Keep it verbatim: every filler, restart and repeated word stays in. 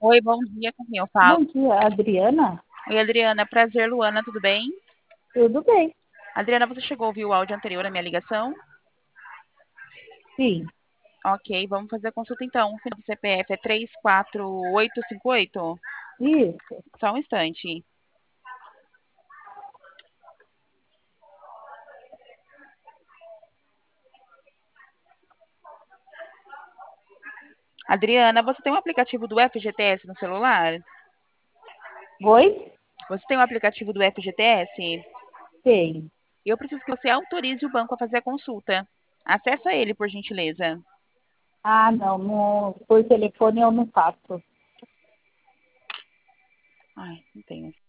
Oi, bom dia, com quem eu falo? Bom dia, Adriana. Oi, Adriana, prazer, Luana, tudo bem? Tudo bem? Adriana, você chegou a ouvir o áudio anterior à minha ligação? Sim, Ok, vamos fazer a consulta então. O final do C P F é três quatro oito cinco oito. isso. Só um instante. Adriana, você tem um aplicativo do F G T S no celular? Oi? Você tem um aplicativo do F G T S? Tem. Eu preciso que você autorize o banco a fazer a consulta. Acesse ele, por gentileza. Ah, não, no, por telefone eu não faço. Ai, não tenho.